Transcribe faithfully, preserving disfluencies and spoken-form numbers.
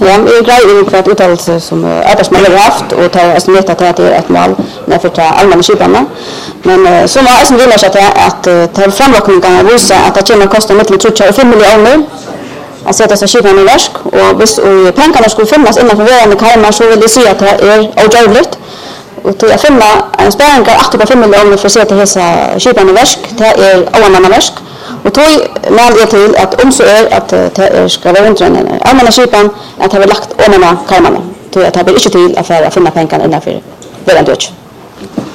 Ja, jag är glad i för att uttalelse som arbetsmarknaden har haft och ta estimerat att det är ett mål när för att allmänna skiparna. Men så var det som vill att att ta framlockningarna visa att det kommer kosta mellan tre och fem miljoner att sätta sig skiparna i verk och hvis och pengarna skulle finnas inom för varje kalmar så vill det se att det är ogörligt. Och till att finna en spärring åtta komma fem miljoner för att sätta dessa skiparna i verk, det är oanvända verk. Och då menar jag till att om så är att det ska vara under en allmänna skipan att det har lagt ordnarna kalmarna. Då att det blir inte till att finna pengarna innanför redan döds.